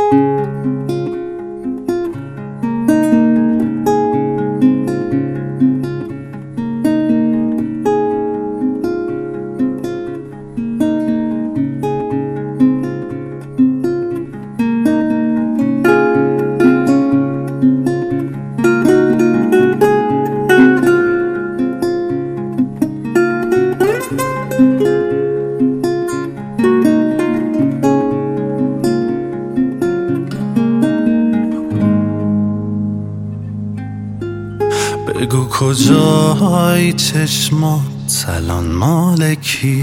بگو کجای چشمات الان مال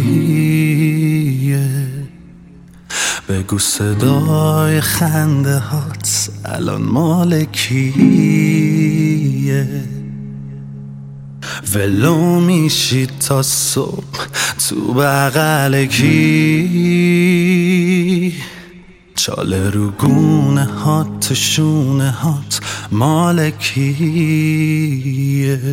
کیه؟ بگو صدای خنده هات الان مال کیه؟ ولو میشی تا صبح تو بغل کی؟ چاله رو گونه هات تو شونه هات مال کیه؟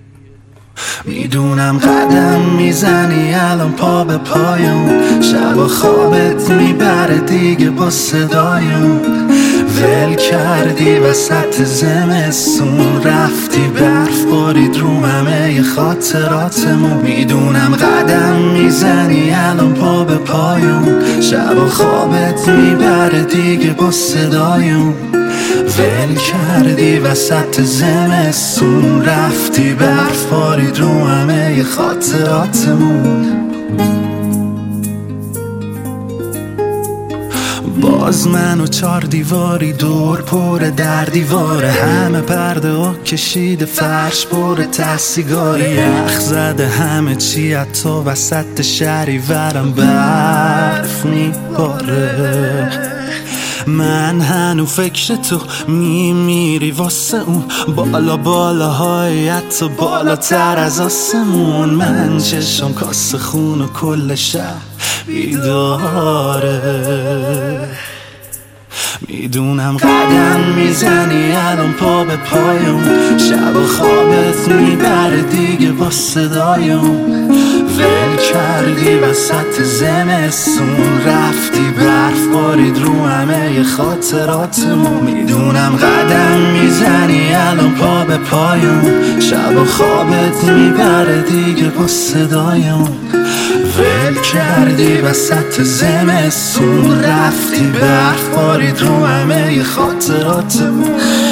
میدونم قدم میزنی الان پا به پایم، شب و خوابت میبره دیگه با صدایم. ول کردی وسط زمستون، رفتی برف بارید رو همه خاطراتمون. میدونم قدم میزنی الان پا به پایم، شب و خوابت میبره دیگه با صدایم. ول کردی وسط زمستون، رفتی برف بارید رو همه خاطراتمون. باز من و 4 دیواری دور پر در دیواره، همه پرده ها کشیده فرش پر ته سیگاری. یخ زده همه چی حتی وسط شهریورم برف میباره. من هنو فکر تو میمیری واسه اون بالا بالاهای حتی بالاتر از آسمون. من چشم کاسه خون و کل شب بیداره. میدونم قدم میزنی الان پا به پایم، شب و خوابت میبره دیگه با صدایم. ول کردی وسط زمستون، رفتی برف بارید رو همه خاطراتمون. میدونم قدم میزنی الان پا به پایم، شب و خوابت میبره دیگه با صدایم. ول کردی وسط زمستون، رفتی برف بارید رو همه خاطراتمون.